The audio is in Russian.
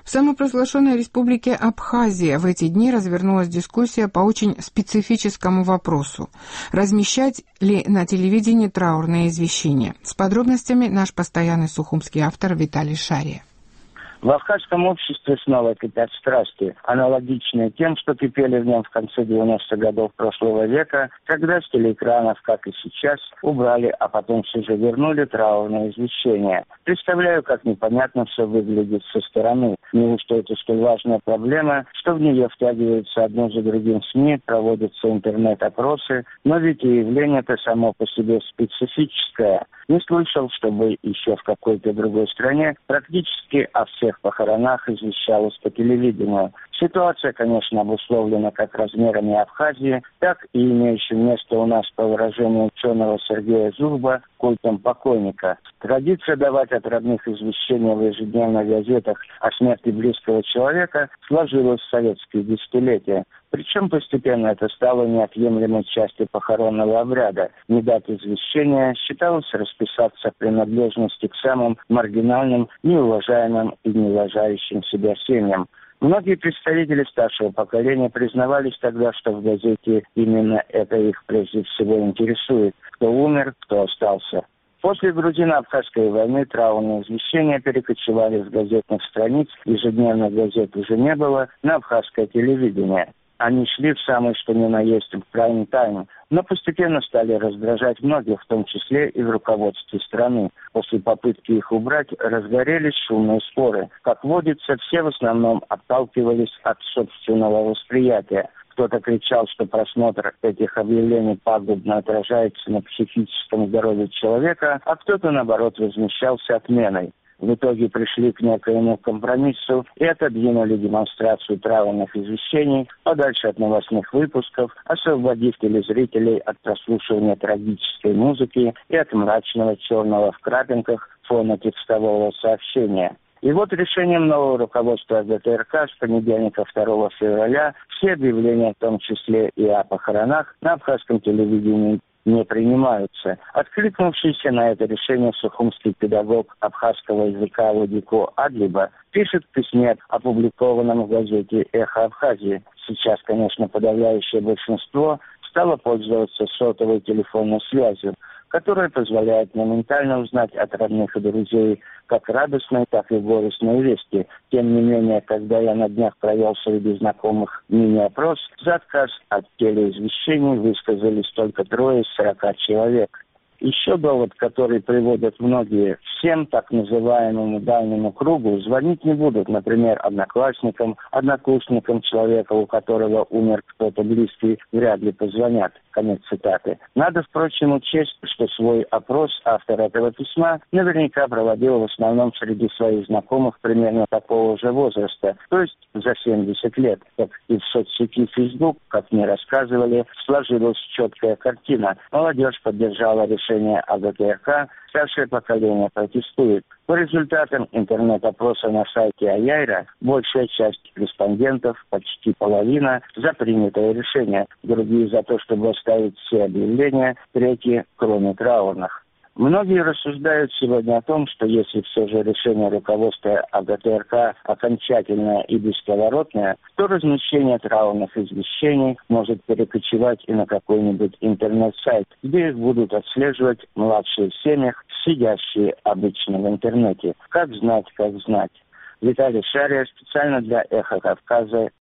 В самопровозглашенной республике Абхазия в эти дни развернулась дискуссия по очень специфическому вопросу – размещать ли на телевидении траурные извещения. С подробностями наш постоянный сухумский автор Виталий Шария. В абхазском обществе снова кипят страсти, аналогичные тем, что кипели в нем в конце 90-х годов прошлого века, когда с телеэкранов, как и сейчас, убрали, а потом все же вернули траурное извещение. Представляю, как непонятно все выглядит со стороны. Неужто это столь важная проблема, что в нее втягиваются одно за другим СМИ, проводятся интернет-опросы, но ведь и явление-то само по себе специфическое. Не слышал, чтобы еще в какой-то другой стране практически о всех похоронах извещалось по телевидению. Ситуация, конечно, обусловлена как размерами Абхазии, так и имеющим место у нас, по выражению ученого Сергея Зурба, культом покойника. Традиция давать от родных извещения в ежедневных газетах о смерти близкого человека сложилась в советские десятилетия. Причем постепенно это стало неотъемлемой частью похоронного обряда. Не дать извещения считалось расписаться в принадлежности к самым маргинальным, неуважаемым и неуважающим себя семьям. Многие представители старшего поколения признавались тогда, что в газете именно это их прежде всего интересует. Кто умер, кто остался. После грузино-абхазской войны траурные извещения перекочевали с газетных страниц, ежедневных газет уже не было, на абхазское телевидение. Они шли в самый что ни на есть в прайм-тайм, но постепенно стали раздражать многих, в том числе и в руководстве страны. После попытки их убрать разгорелись шумные споры. Как водится, все в основном отталкивались от собственного восприятия. Кто-то кричал, что просмотр этих объявлений пагубно отражается на психическом здоровье человека, а кто-то, наоборот, возмущался отменой. В итоге пришли к некоему компромиссу и отодвинули демонстрацию траурных извещений подальше от новостных выпусков, освободив телезрителей от прослушивания трагической музыки и от мрачного черного в крапинках фона текстового сообщения. И вот решением нового руководства ГТРК с понедельника 2 февраля все объявления, в том числе и о похоронах, на абхазском телевидении не принимаются. Откликнувшийся на это решение сухумский педагог абхазского языка Владико Адлиба пишет в письме, опубликованном в газете «Эхо Абхазии». Сейчас, конечно, подавляющее большинство стало пользоваться сотовой телефонной связью, которая позволяет моментально узнать от родных и друзей как радостные, так и горестные вести. Тем не менее, когда я на днях провел среди знакомых мини-опрос, за отказ от телеизвещений высказались только 3 из 40 человек. Еще довод, который приводят многие, всем так называемому дальнему кругу звонить не будут, например, одноклассникам, однокурсникам человека, у которого умер кто-то близкий, вряд ли позвонят. Конец цитаты. Надо, впрочем, учесть, что свой опрос автор этого письма наверняка проводил в основном среди своих знакомых примерно такого же возраста, то есть за 70 лет. Как и в соцсети Facebook, как мне рассказывали, сложилась четкая картина. Молодежь поддержала решение АГТРК, старшее поколение протестует. По результатам интернет-опроса на сайте АЯЙРа большая часть респондентов, почти половина, за принятое решение, другие за то, чтобы оставить все объявления, третьи, кроме траурных. Многие рассуждают сегодня о том, что если все же решение руководства АГТРК окончательное и бесповоротное, то размещение траурных извещений может перекочевать и на какой-нибудь интернет-сайт, где их будут отслеживать младшие в семьях, сидящие обычно в интернете. Как знать, как знать. Виталий Шария специально для «Эхо Кавказа»